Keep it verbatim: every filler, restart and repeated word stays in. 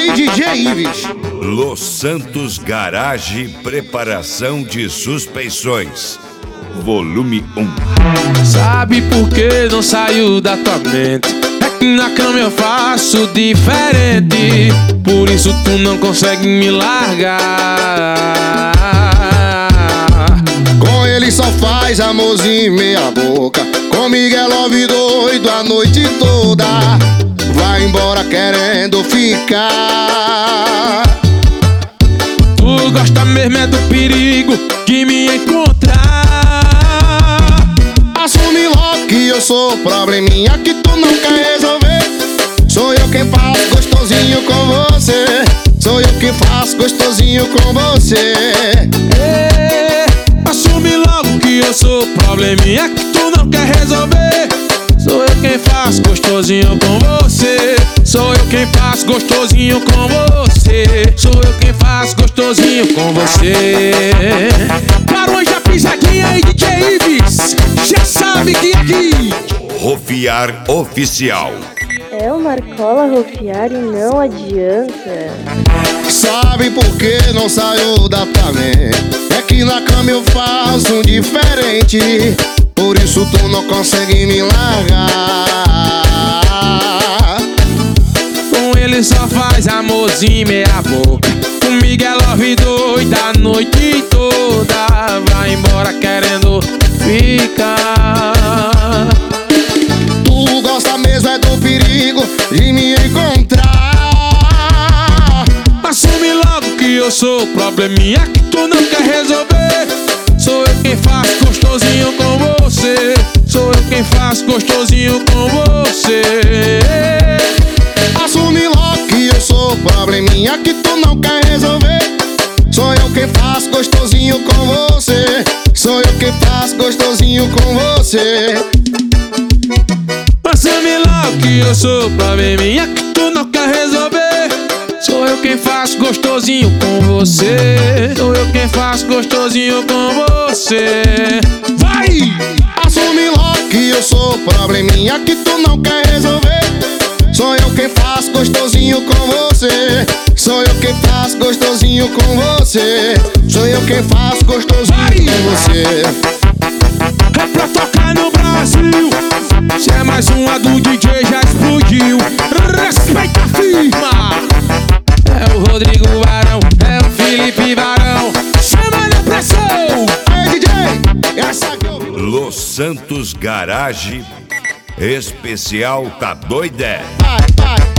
aí, D J Ives. Los Santos Garage Preparação de Suspeições, volume um. Sabe por que não saiu da tua mente? É que na cama eu faço diferente, por isso tu não consegue me largar. Com ele só faz amorzinho meia boca, comigo é love doido a noite toda. Vai embora querendo ficar. Tu gosta mesmo é do perigo de me encontrar. Assume logo que eu sou probleminha que tu não quer resolver. Sou eu quem faço gostosinho com você. Sou eu quem faço gostosinho com você. É, assume logo que eu sou probleminha que tu não quer resolver. Sou eu quem faço gostosinho com você. Sou eu quem faço gostosinho com você. Sou eu quem faço gostosinho com você. Barões da Pisadinha e D J Ives, já sabe que aqui Rofiar Oficial. É o Marcola Rofiar e não adianta. Sabe por que não saiu da tua mente? É que na cama eu faço um diferente, por isso tu não consegue me largar. Com ele só faz amorzinho meia boca, comigo é love doida a noite toda. Vai embora querendo ficar. Tu gosta mesmo é do perigo de me encontrar. Assume logo que eu sou probleminha que tu não quer resolver. Sou eu quem faço gostosinho com você. Sou eu quem faço gostosinho com você. Assume logo que eu sou probleminha que tu não quer resolver. Sou eu quem faço gostosinho com você. Sou eu quem faço gostosinho com você. Assume logo que eu sou probleminha que tu não quer resolver. Sou eu quem faço gostosinho com você. Sou eu quem faço gostosinho com você. Vai! Assume logo que eu sou probleminha que tu não quer resolver. Sou eu quem faço gostosinho com você. Sou eu quem faço gostosinho com você. Sou eu quem faço gostosinho Vai! com você. É pra tocar no Brasil. Se é mais uma do D J já explodiu. Respeita a firma. É o Rodrigo Varão, é o Felipe Varão. Chama na pressão. Ei, D J, essa aqui eu... Los Santos Garage Especial Tá Doidé. Vai, vai.